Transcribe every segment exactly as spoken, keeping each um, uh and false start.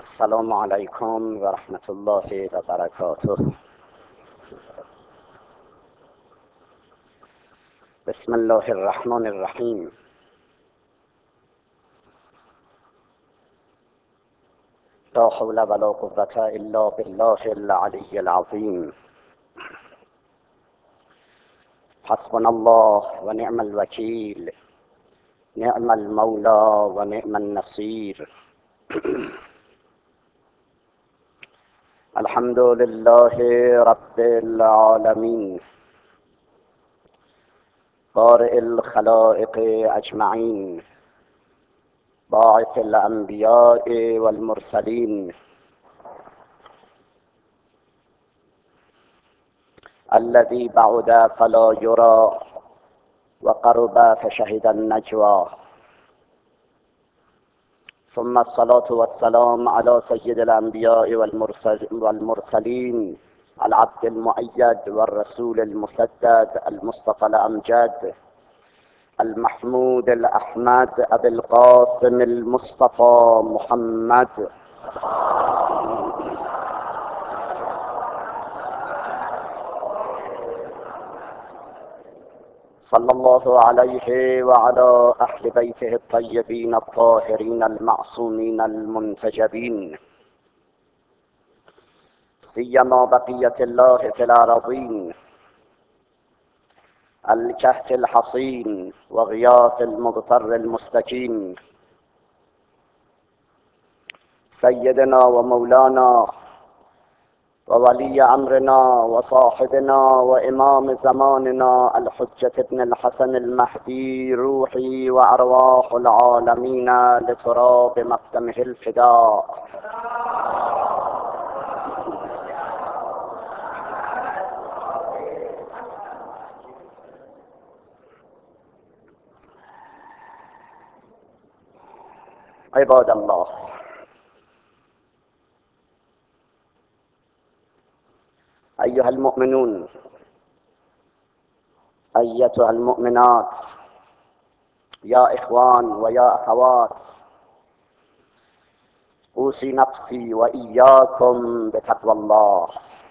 السلام علیکم و رحمت الله و برکاته. بسم الله الرحمن الرحیم. لا حول ولا قوة الا بالله العلی العظیم. حسبنا الله و نعم الوکیل، نعم المولا و نعم النصیر. الحمد لله رب العالمین، بارئ الخلائق اجمعین، باعث الانبیاء والمرسلین، الذي بعد فلا يرى وقرب فشهد النجوى. ثم الصلاة والسلام على سيد الأنبياء والمرسلين، العبد المؤيد والرسول المسدد، المصطفى الأمجد، المحمود الأحمد، أبي القاسم المصطفى محمد صلى الله عليه وعلى أهل بيته الطيبين الطاهرين المعصومين المنتجبين، سيما بقية الله في الأراضين، الكهف الحصين وغياث المضطر المستكين، سيدنا ومولانا وولي أمرنا وصاحبنا وإمام زماننا الحجة ابن الحسن المهدي، روحي وأرواح العالمين لتراب مقدمه الفداء. عباد الله، أيها المؤمنون، أيتها المؤمنات، يا إخوان ويا أخوات، أوصي نفسي وإياكم بتقوى الله.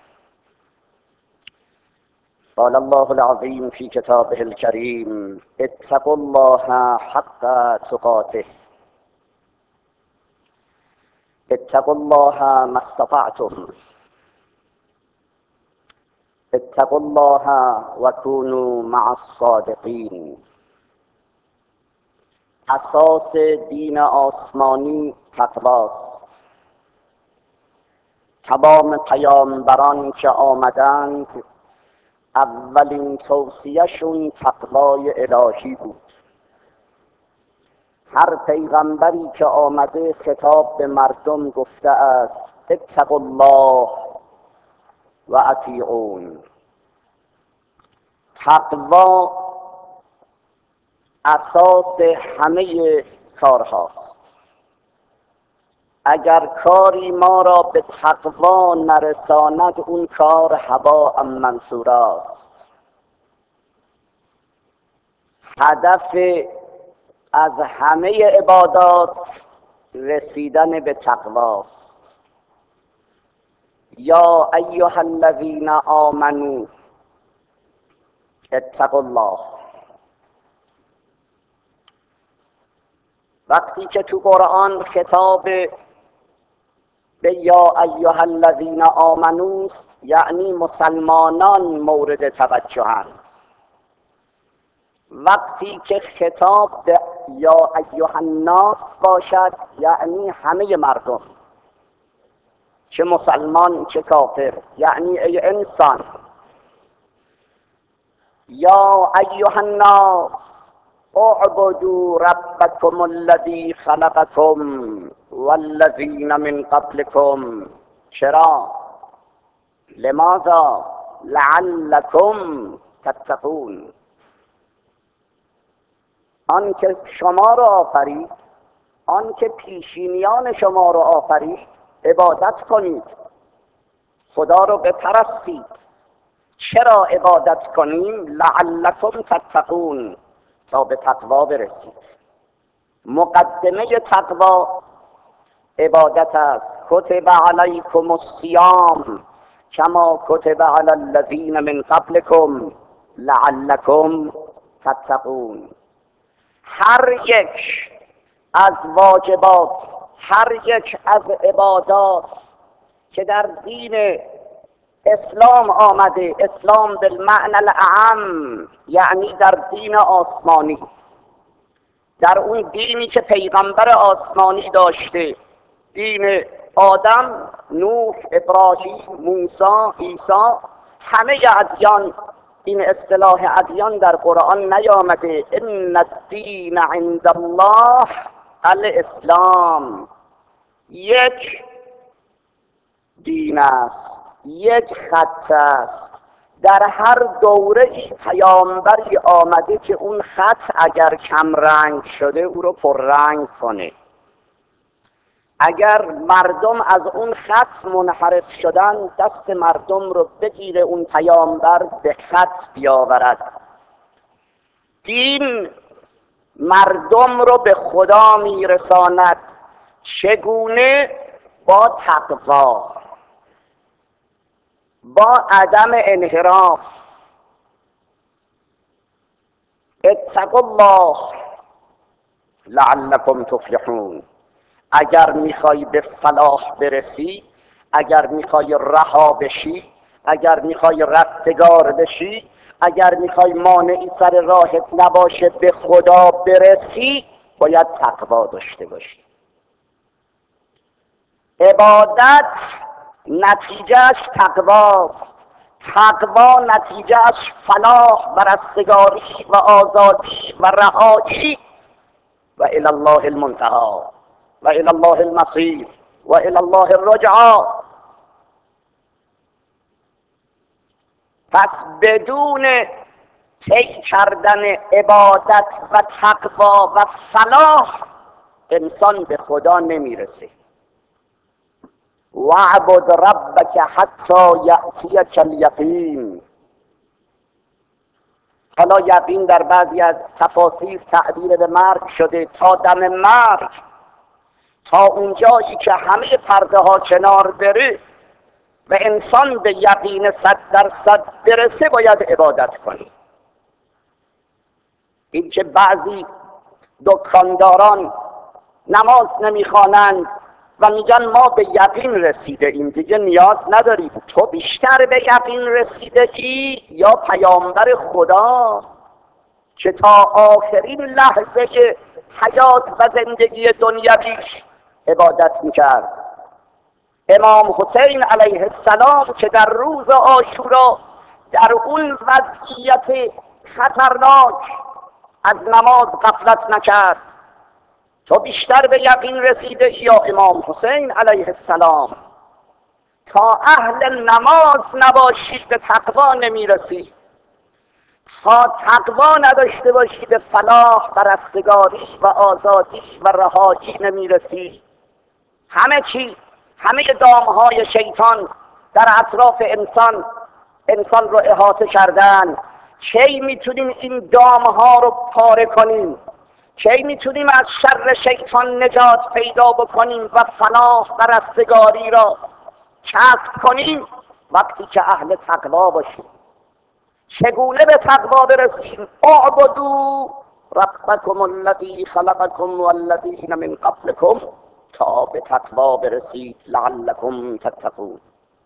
قال الله العظيم في كتابه الكريم: اتقوا الله حق تقاته، اتقوا الله ما استطعتم، اتقوا الله وكونوا مع الصادقين. اساس دین آسمانی تقواست. تمام پیامبران که آمدند اولین توصیهشون تقوای الهی بود. هر پیغمبری که آمده خطاب به مردم گفته است: اتقوا الله و اطیعون. تقوا اساس همه کارهاست. اگر کاری ما را به تقوا نرساند، اون کار هباء منثور است. هدف از همه عبادات رسیدن به تقواست. یا ایها الذین آمنوا اتقوا الله. وقتی که تو قرآن خطاب به یا ایها الذین آمنوا است، یعنی مسلمانان مورد توجهند. وقتی که خطاب به یا ایها الناس باشد، یعنی همه مردم، چه مسلمان چه کافر، یعنی ای انسان. یا ایها الناس اعبدوا ربکم الذی خلقکم والذین من قبلکم. چرا؟ لماذا؟ لعلکم تتقون. آن که شما را آفرید، آن که پیشینیان شما را آفرید، عبادت کنید، خدا را بپرستید. چرا عبادت کنیم؟ لعلکم تتقون، تا به تقوا برسید. مقدمه تقوا عبادت است. کتب علیکم الصیام کما کتب علی الذین من قبلکم لعلکم تتقون. هر یک از واجبات، هر یک از عبادات که در دین اسلام آمده، اسلام بالمعنی الاعم، یعنی در دین آسمانی، در اون دینی که پیغمبر آسمانی داشته، دین آدم، نوح، ابراهیم، موسی، عیسی، همه ادیان، این اصطلاح ادیان در قرآن نیامده. ان الدین عند الله الاسلام. یک دین است، یک خط است. در هر دوره پیامبری آمده که اون خط اگر کم رنگ شده او رو پررنگ کنه. اگر مردم از اون خط منحرف شدن، دست مردم رو بگیره اون پیامبر به خط بیاورد. دین مردم رو به خدا میرساند. چگونه؟ با تقوا، با عدم انحراف. اتقوا الله لعلکم تفلحون. اگر میخوای به فلاح برسی، اگر میخوای رها بشی، اگر میخوای رستگار بشی، اگر میخوای مانعی سر راهت نباشه به خدا برسی، باید تقوا داشته باشی. عبادت نتیجهش تقواست. تقوا نتیجهش فلاح و رستگاری و آزادی و رهایی. و الی الله المنتهی و الی الله المصیر و الی الله الرجعی. پس بدون طی کردن عبادت و تقوا و فلاح انسان به خدا نمیرسه. واعبد ربک حتی یأتیک الیقین. حالا یقین در بعضی از تفاسیر تعبیر به مرگ شده، تا دم مرگ، تا اونجایی که همه پرده ها کنار بره و انسان به یقین صد درصد برسه باید عبادت کنی. این که بعضی دکانداران نماز نمیخوانند و میگن ما به یقین رسیده ایم، دیگه نیاز نداریم. تو بیشتر به یقین رسیده ای یا پیامبر خدا که تا آخرین لحظه حیات و زندگی دنیویش عبادت میکرد؟ امام حسین علیه السلام که در روز عاشورا در اون وضعیت خطرناک از نماز غفلت نکرد. تو بیشتر به یقین رسیده یا امام حسین علیه السلام؟ تا اهل نماز نباشی به تقوا نمیرسی. تا تقوا نداشته باشی به فلاح و رستگاری و آزادی و رهایی نمیرسی. همه چی، همه دامهای شیطان در اطراف انسان انسان رو احاطه کردن. کی میتونیم این دامها رو پاره کنیم؟ کی میتونیم از شر شیطان نجات پیدا بکنیم و فلاح و رستگاری را کسب کنیم؟ وقتی که اهل تقوا باشیم. چگونه به تقوا برسیم؟ اعبدوا ربکم الذی خلقکم والذین من قبلکم، تا به تقوا برسید لعلکم تتقون.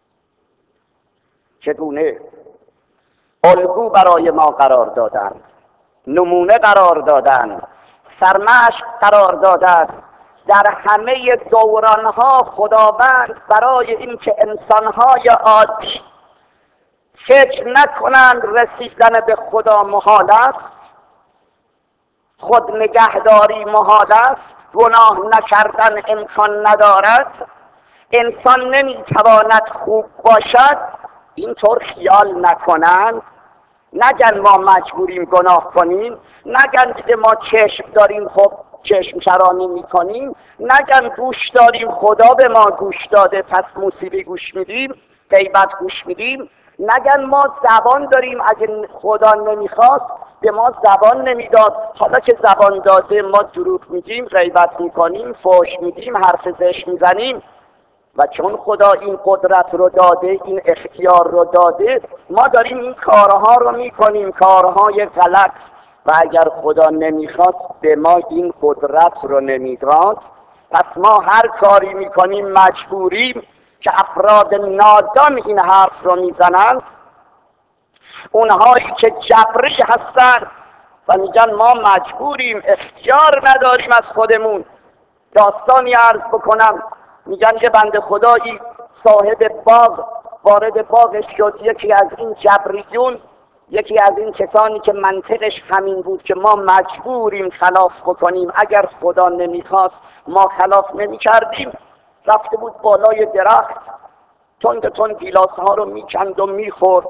چگونه؟ الگو برای ما قرار دادند، نمونه قرار دادند، سرمشق قرار دادند. در همه دورانها خداوند برای اینکه انسانهای عادی فکر نکنند رسیدن به خدا محال است، خود نگهداری محال است، گناه نکردن امکان ندارد، انسان نمیتواند خوب باشد، اینطور خیال نکنند. نگن ما مجبوریم گناه کنیم، نگن دیگه ما چشم داریم خب چشم چرانی میکنیم، نگن گوش داریم خدا به ما گوش داده پس موسیقی گوش میدیم. غیبت گوش میدیم نگن ما زبان داریم، اگه خدا نمیخواست به ما زبان نمیداد، حالا که زبان داده ما دروغ میگیم، غیبت میکنیم، فحش میدیم، حرف زشت میزنیم. و چون خدا این قدرت رو داده، این اختیار رو داده، ما داریم این کارها رو میکنیم، کارهای غلط. و اگر خدا نمیخواست به ما این قدرت رو نمیداد، پس ما هر کاری میکنیم مجبوریم. که افراد نادان این حرف رو میزنند، اونهایی که جبری هستند و میگن ما مجبوریم، اختیار نداریم از خودمون. داستانی عرض بکنم، میگن یه بنده خدایی صاحب باغ وارد باغش شد، یکی از این جبریون، یکی از این کسانی که منطقش همین بود که ما مجبوریم خلاف بکنیم، اگر خدا نمیخواست ما خلاف نمیکردیم، رفته بود بالای درخت تند تند گیلاس ها رو میکند و میخورد.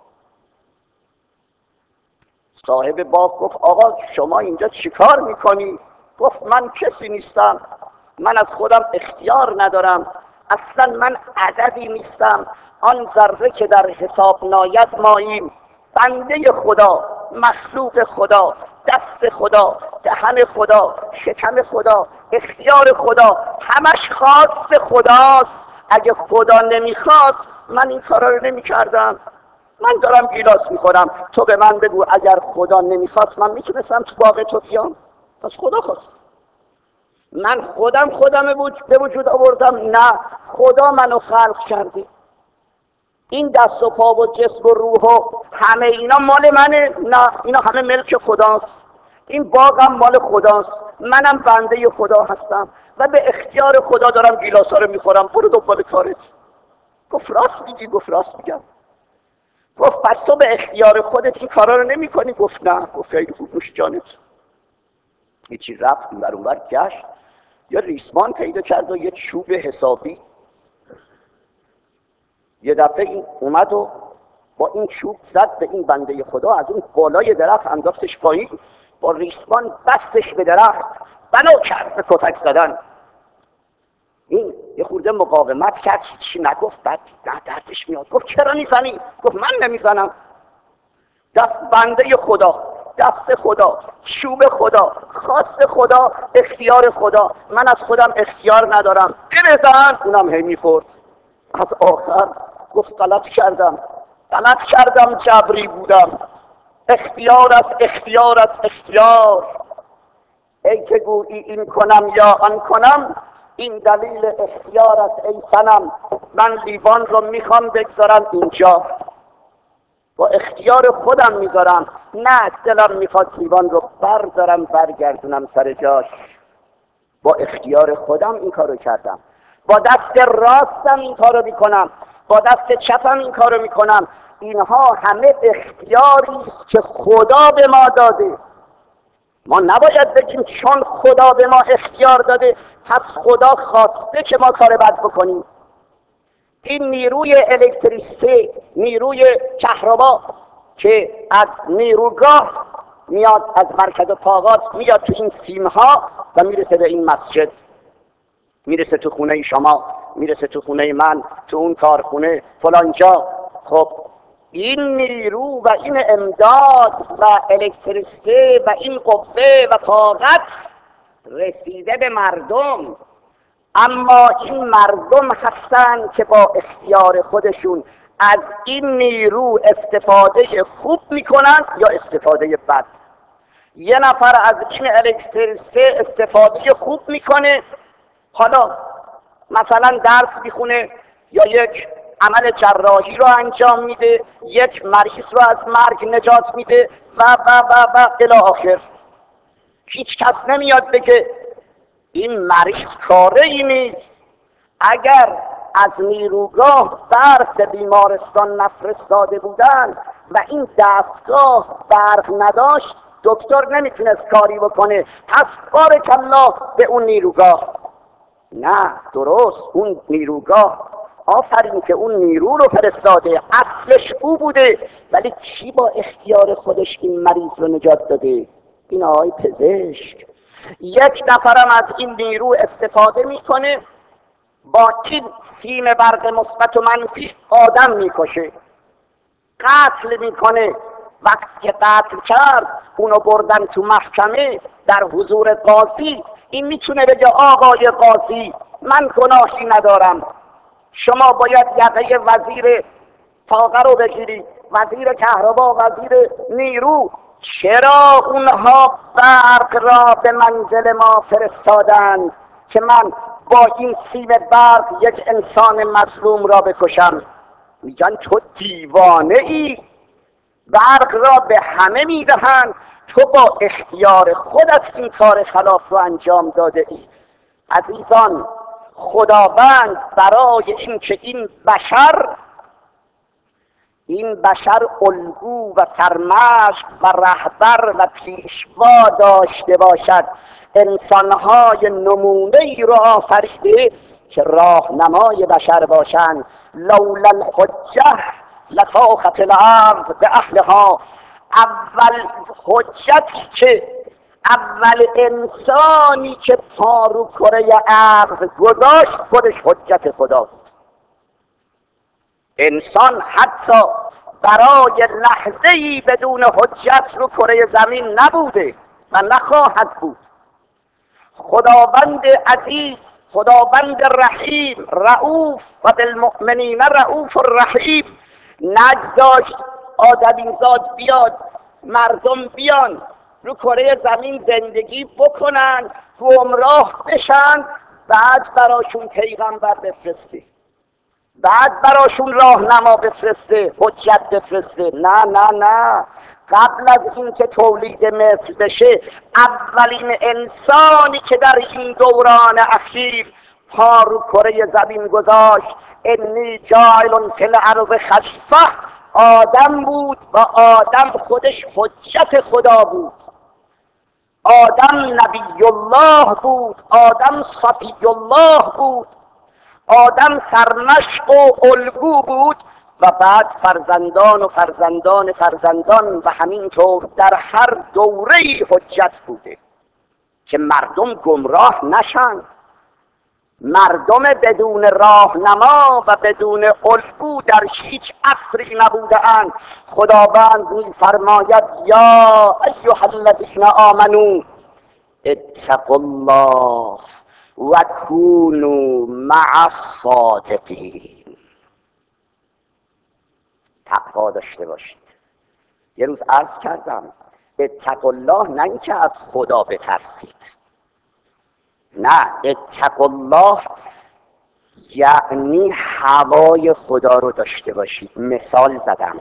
صاحب باغ گفت آقا شما اینجا چیکار میکنی؟ گفت من کسی نیستم، من از خودم اختیار ندارم، اصلا من عددی نیستم، آن ذره که در حساب ناید ماییم، بنده خدا، مخلوق خدا، دست خدا، دهن خدا، شکم خدا، اختیار خدا، همش خواست خداست. اگه خدا نمیخواست من این کارا رو نمیکردم. من دارم گیلاس میخورم، تو به من بگو اگر خدا نمیخواست من میتونستم تو باغ تو بیام؟ پس خدا خواست. من خودم خودم به وجود آوردم؟ نه، خدا منو خلق کرده. این دست و پا و جسم و روح و همه اینا مال منه؟ نه، اینا همه ملک خداست. این باغم مال خداست، منم بنده خدا هستم و به اختیار خدا دارم گیلاسا رو میخورم، برو دنبال کارت. گفت راست میگی؟ گفت راست میگم. گفت پس تو به اختیار خودت این کارا رو نمی کنی؟ گفت نه. گفت خیلی خوب، نوش جانت. یکی رفت این بر اون بر گشت، یه ریسمان پیدا کرد و یه چوب حسابی. یه دفعه این اومد و با این چوب زد به این بنده خدا، از اون بالای درخت انداختش پایین، با ریسمان بستش به درخت، بنا کرد به کتک زدن. این یه خورده مقاومت کرد، هیچی نگفت. بعد نه دردش میاد، گفت چرا میزنی؟ گفت من نمیزنم. دست بنده خدا، دست خدا، چوب خدا، خواست خدا، اختیار خدا، من از خودم اختیار ندارم. بزن. اونم هی میخورد. از آخر گفت غلط کردم، غلط کردم، جبری بودم. اختیار است، اختیار است، اختیار. ای که گویی این کنم یا آن کنم، این دلیل اختیار است ای صنم. من لیوان رو میخوام بگذارم اینجا، با اختیار خودم میذارم. نه، دلم میخواد لیوان رو بردارم برگردونم سر جاش. با اختیار خودم این کارو کردم. با دست راستم این کارو میکنم، با دست چپم این کارو میکنم. اینها همه اختیاری است که خدا به ما داده. ما نباید بگیم چون خدا به ما اختیار داده پس خدا خواسته که ما کار بد بکنیم. این نیروی الکتریسته، نیروی کهربا که از نیروگاه میاد، از مرکز طاقات میاد تو این سیمها و میرسه به این مسجد، میرسه تو خونه شما، میرسه تو خونه من، تو اون کارخونه فلانجا. خب این نیرو و این امداد و الکتریسته و این قوه و طاقت رسیده به مردم، اما این مردم هستند که با اختیار خودشون از این نیرو استفاده خوب میکنن یا استفاده بد. یه نفر از این الکتریسته استفاده خوب میکنه، حالا مثلا درس میخونه یا یک عمل جراحی رو انجام میده، یک مریض رو از مرگ نجات میده و و و و الی آخر. هیچ کس نمیاد بگه این مریض کاره ای نیست. اگر از نیروگاه برق به بیمارستان نفرستاده بودن و این دستگاه برق نداشت، دکتر نمیتونست کاری بکنه، پس بارک الله به اون نیروگاه. نه، درست، اون نیروگاه آفرین که اون نیرو رو فرستاده، اصلش او بوده، ولی کی با اختیار خودش این مریض رو نجات داده؟ این آقای پزشک. یک نفرم از این نیرو استفاده میکنه، با این سیم برق مثبت و منفی آدم میکشه، قتل میکنه. وقتی که قتل کرد اونو بردن تو محکمه در حضور قاضی، این میتونه بگه آقای قاضی من گناهی ندارم، شما باید یقه وزیر طاقه رو بگیرید، وزیر کهربا، وزیر نیرو. چرا اونها برق را به منزل ما فرستادند که من با این سیم برق یک انسان مظلوم را بکشم؟ میگن تو دیوانه ای، برق را به همه میدهند، تو با اختیار خودت این کار خلاف رو انجام داده ای. عزیزان، خداوند برای اینکه این بشر این بشر الگو و سرمشق و رهبر و پیشوا داشته باشد، انسانهای نمونه ای رو آفریده که راهنمای بشر باشند. لولا الحجه لساخت الارض به اهلها. اول حجتی که اول انسانی که پا رو کره ارض گذاشت خودش حجت خدا بود. انسان حتی برای لحظه‌ای بدون حجت رو کره زمین نبوده و نخواهد بود. خداوند عزیز، خداوند رحیم، رؤوف و بالمؤمنین رؤوف الرحیم نگذاشت آدمیزاد بیاد، مردم بیان رو کره زمین زندگی بکنن، گمراه بشن، بعد براشون پیغمبر بفرسته، بعد براشون راهنما بفرسته، حجت بفرسته. نه نه نه، قبل از اینکه تولید مثل بشه، اولین انسانی که در این دوران اخیر پا رو کره زمین گذاشت، انی جاعل فی الارض خلیفه، آدم بود و آدم خودش حجت خدا بود. آدم نبی الله بود، آدم صفی الله بود، آدم سرمشق و الگو بود و بعد فرزندان و فرزندان فرزندان و همینطور در هر دوره‌ای حجت بوده که مردم گمراه نشند. مردم بدون راهنما و بدون الگو در هیچ عصری نبوده‌اند. خداوند می‌فرماید یا ایها الذین آمنوا اتقوا الله و کونوا مع الصادقین. تقوا داشته باشید. یه روز عرض کردم اتقوا الله نه اینکه از خدا بترسید، نه، اتقوا الله یعنی هوای خدا رو داشته باشید. مثال زدم،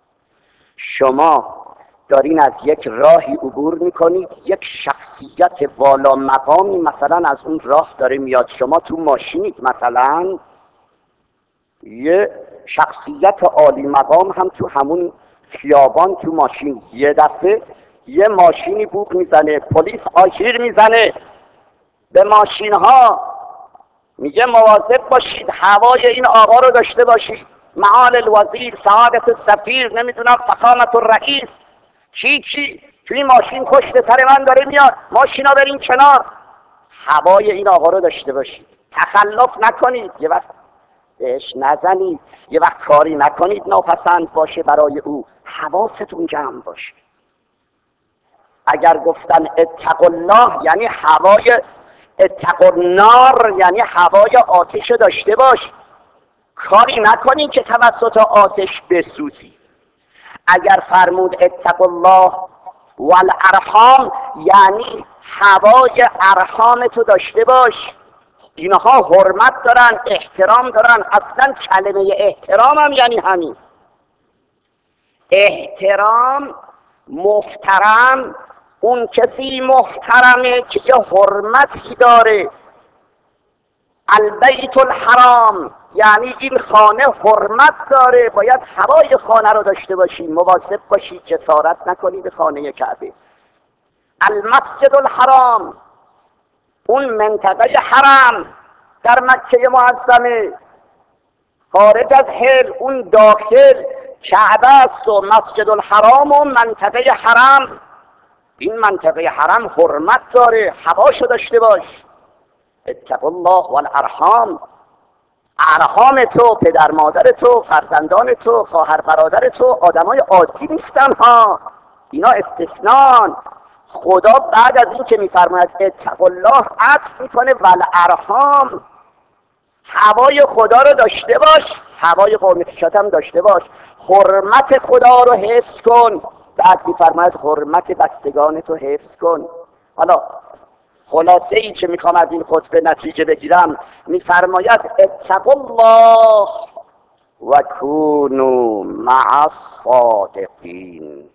شما دارین از یک راهی عبور میکنید، یک شخصیت والا مقامی مثلا از اون راه داره میاد، شما تو ماشینید، مثلا یه شخصیت عالی مقام هم تو همون خیابان تو ماشین، یه دفعه یه ماشینی بوق میزنه، پلیس آژیر میزنه به ماشین ها، میگه مواظب باشید، هوای این آقا رو داشته باشید، معال الوزیر، سعادت السفیر، نمیدونم فخامت الرئیس، کی کی توی ماشین پشت سر من داره میاد، ماشینا برین کنار. هوای این آقا رو داشته باشید، تخلف نکنید، یه وقت بهش نزنید، یه وقت کاری نکنید ناپسند باشه برای او، حواستون جمع باشه. اگر گفتن اتقوا الله یعنی هوای، اتقوا النار یعنی هوای آتش داشته باش، کاری نکنی که توسط آتش بسوزی. اگر فرمود اتقوا الله والارحام یعنی هوای ارحام تو داشته باش، اینها حرمت دارن، احترام دارن. اصلا کلمه احترام هم یعنی همین، احترام، محترم، اون کسی محترمه که یه حرمتی داره. البیت الحرام یعنی این خانه حرمت داره، باید هوای خانه رو داشته باشی، مواظب باشی جسارت نکنی به خانه کعبه. المسجد الحرام اون منطقه حرم در مکه معظمه، خارج از حل اون داخل کعبه است و مسجد الحرام و منطقه حرم. این منطقه حرم حرمت داره، هواشو داشته باش. اتقوا الله والارحام. ارحام تو، پدر مادر تو، فرزندان تو، خواهر برادر تو آدمای عادی نیستن ها، اینا استثنان. خدا بعد از این که میفرماید اتقوا الله عطف میکنه والارحام، هوای خدا رو داشته باش، هوای قوم خویشت هم داشته باش، حرمت خدا رو حفظ کن، بعد میفرماید حرمت بستگان تو حفظ کن. حالا خلاصه ای که میخوام از این خطبه نتیجه بگیرم، میفرماید اتقوا الله و کونوا مع الصادقین،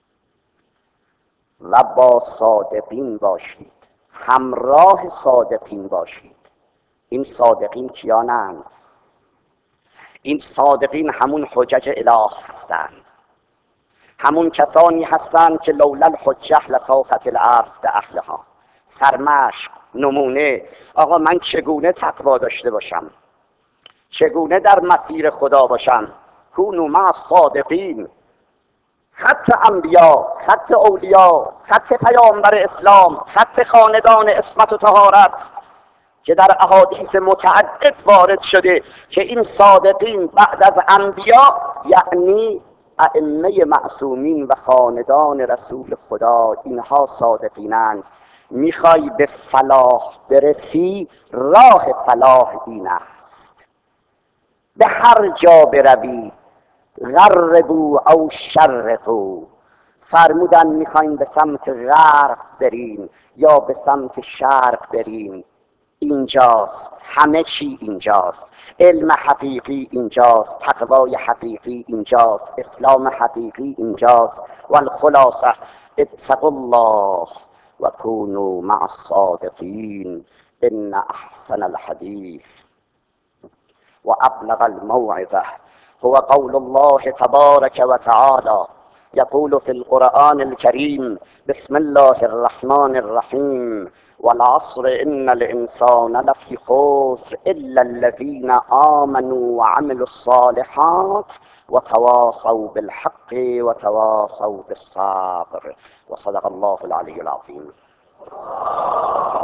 و با صادقین باشید، همراه صادقین باشید. این صادقین کیانند؟ این صادقین همون حجج اله هستند، همون کسانی هستند که لولا الحجه لصافت الارض باهلها. سرمشق، نمونه، آقا من چگونه تقوا داشته باشم، چگونه در مسیر خدا باشم؟ کونوا مع الصادقین. خط انبیا، خط اولیا، خط پیامبر اسلام، خط خاندان عصمت و طهارت که در احادیث متعدد وارد شده که این صادقین بعد از انبیا یعنی ائمه معصومین و خاندان رسول خدا، اینها صادقینند. میخوای به فلاح برسی، راه فلاح این است، به هر جا بروی غربوا او شرقوا، فرمودن میخوایم به سمت غرب بریم یا به سمت شرق بریم، اینجاست، همه چی اینجاست، علم حقیقی اینجاست، تقوای حقیقی اینجاست، اسلام حقیقی اینجاست. و الخلاصه اتقوا الله و کونوا مع الصادقین ان احسن الحدیث و ابلغ الموعظه هو قول الله تبارك وتعالى يقول في القرآن الكريم بسم الله الرحمن الرحيم والعصر إن الإنسان لفي خسر إلا الذين آمنوا وعملوا الصالحات وتواصوا بالحق وتواصوا بالصبر وصدق الله العلي العظيم.